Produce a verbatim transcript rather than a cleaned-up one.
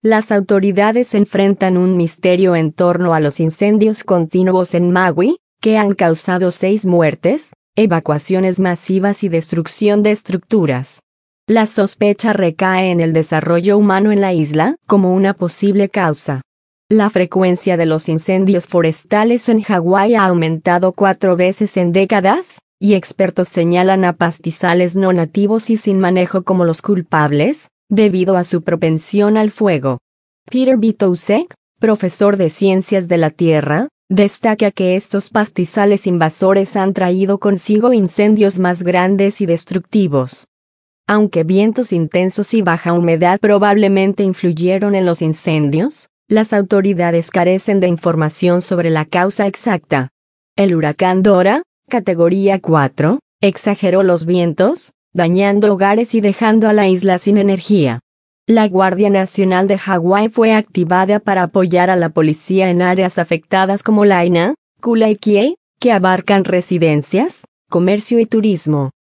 Las autoridades enfrentan un misterio en torno a los incendios continuos en Maui, que han causado seis muertes, evacuaciones masivas y destrucción de estructuras. La sospecha recae en el desarrollo humano en la isla como una posible causa. La frecuencia de los incendios forestales en Hawái ha aumentado cuatro veces en décadas, y expertos señalan a pastizales no nativos y sin manejo como los culpables, debido a su propensión al fuego. Peter Witowsek, profesor de Ciencias de la Tierra, destaca que estos pastizales invasores han traído consigo incendios más grandes y destructivos. Aunque vientos intensos y baja humedad probablemente influyeron en los incendios, las autoridades carecen de información sobre la causa exacta. El huracán Dora, categoría cuatro, exageró los vientos, dañando hogares y dejando a la isla sin energía. La Guardia Nacional de Hawái fue activada para apoyar a la policía en áreas afectadas como Lahaina, Kula y Kihei, que abarcan residencias, comercio y turismo.